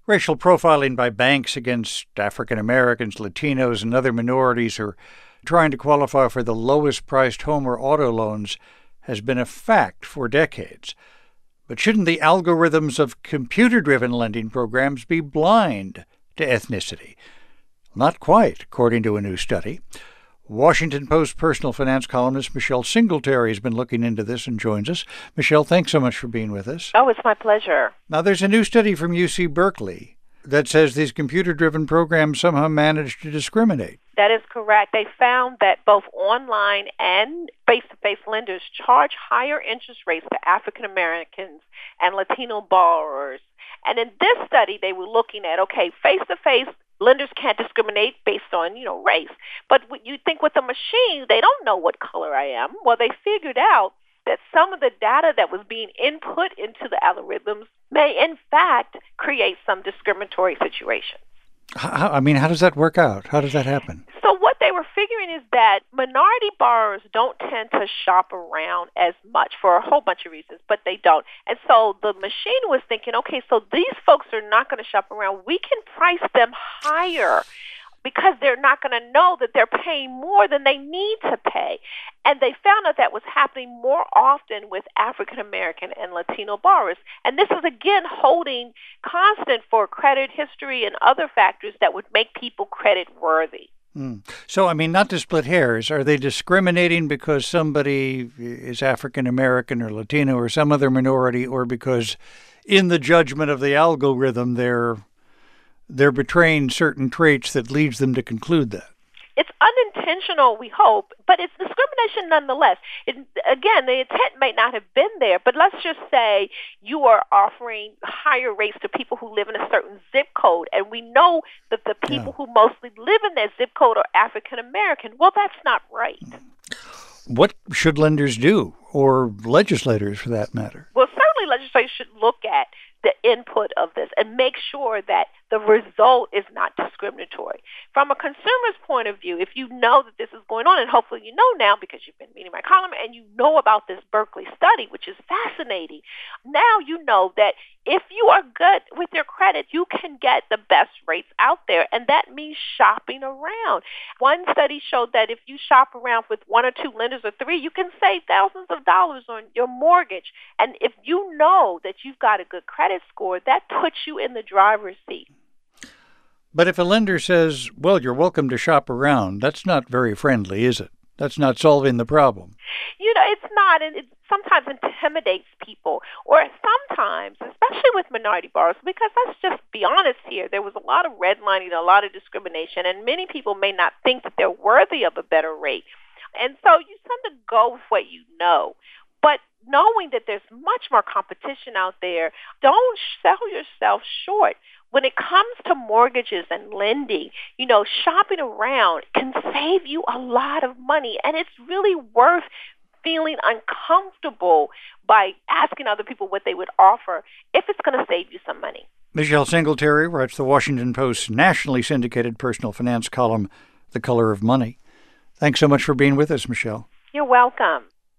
Racial profiling by banks against African Americans, Latinos, and other minorities who are trying to qualify for the lowest-priced home or auto loans has been a fact for decades. But shouldn't the algorithms of computer-driven lending programs be blind to ethnicity? Not quite, according to a new study. Washington Post personal finance columnist Michelle Singletary has been looking into this and joins us. Michelle, thanks so much for being with us. Oh, it's my pleasure. Now, there's a new study from UC Berkeley that says these computer-driven programs somehow manage to discriminate. That is correct. They found that both online and face-to-face lenders charge higher interest rates to African Americans and Latino borrowers. And in this study, they were looking at, okay, face-to-face lenders can't discriminate based on, race. But you think with a machine, they don't know what color I am. Well, they figured out that some of the data that was being input into the algorithms may, in fact, create some discriminatory situations. How does that work out? How does that happen? So what they were figuring is that minority borrowers don't tend to shop around as much for a whole bunch of reasons, but they don't. And so the machine was thinking, okay, so these folks are not going to shop around. We can price them higher because they're not going to know that they're paying more than they need to pay. And they found out that was happening more often with African American and Latino borrowers. And this is, again, holding constant for credit history and other factors that would make people credit worthy. So, not to split hairs, are they discriminating because somebody is African American or Latino or some other minority, or because in the judgment of the algorithm they're betraying certain traits that leads them to conclude that? It's unintentional, we hope, but it's discrimination nonetheless. Again, the intent may not have been there, but let's just say you are offering higher rates to people who live in a certain zip code, and we know that the people who mostly live in that zip code are African American. Well, that's not right. What should lenders do, or legislators for that matter? Well, certainly legislators should look at the input of this and make sure that the result is not discriminatory. From a consumer's point of view, if you know that this is going on, and hopefully you know now because you've been reading my column and you know about this Berkeley study, which is fascinating, now you know that if you are good with your credit, you can get the best rates out there, and that means shopping around. One study showed that if you shop around with one or two lenders or three, you can save thousands of dollars on your mortgage. And if you know that you've got a good credit score, that puts you in the driver's seat. But if a lender says, well, you're welcome to shop around, that's not very friendly, is it? That's not solving the problem. It's not, and it sometimes intimidates people, or sometimes, especially with minority borrowers, because let's just be honest here, there was a lot of redlining, a lot of discrimination, and many people may not think that they're worthy of a better rate. And so you tend to go with what you know. But knowing that there's much more competition out there, don't sell yourself short. When it comes to mortgages and lending, shopping around can save you a lot of money, and it's really worth feeling uncomfortable by asking other people what they would offer if it's going to save you some money. Michelle Singletary writes the Washington Post's nationally syndicated personal finance column, The Color of Money. Thanks so much for being with us, Michelle. You're welcome.